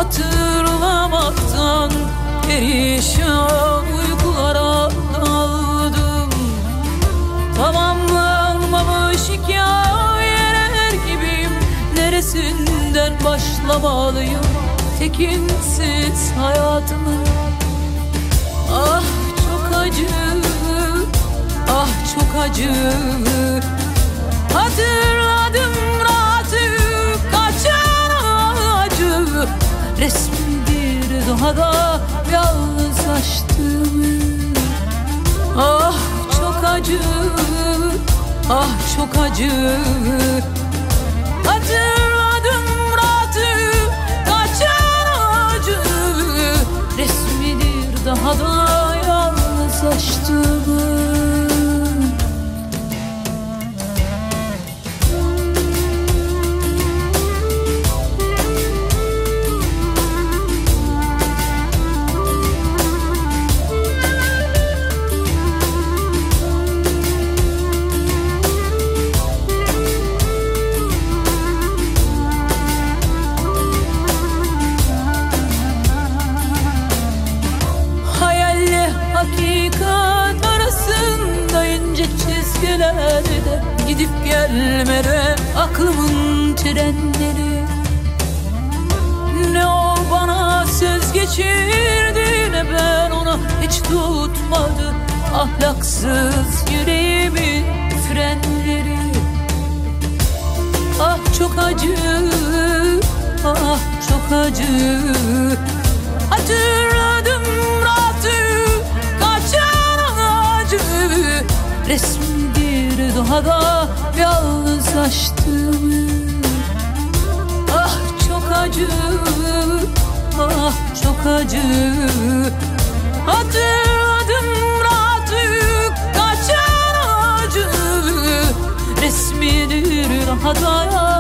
hatırlamaktan perişan uykulara daldım. Tamamlanmamış hikayeler gibiyim. Neresinden başlamalıyım tekinsiz hayatımı? Ah çok acı, ah çok acı. Hatırladım rahatı kaçan acı. Resmidir daha da yalnızlaştığımı. Ah çok acı, ah çok acı. Hatırladım rahatı kaçan acı. Resmidir daha da yalnızlaştığımı. Hakikat arasında ince çizgilerde gidip gelmede aklımın trenleri. Ne o bana söz geçirdi, ne ben ona hiç tutmadı ahlaksız yüreğimin frenleri. Ah çok acı, ah çok acı. Hatırladım rahatı kaçan acı. Resmidir daha da yalnızlaştığımı. Ah çok acı, ah çok acı. Hatırladım rahatı kaçan acı. Resmidir daha da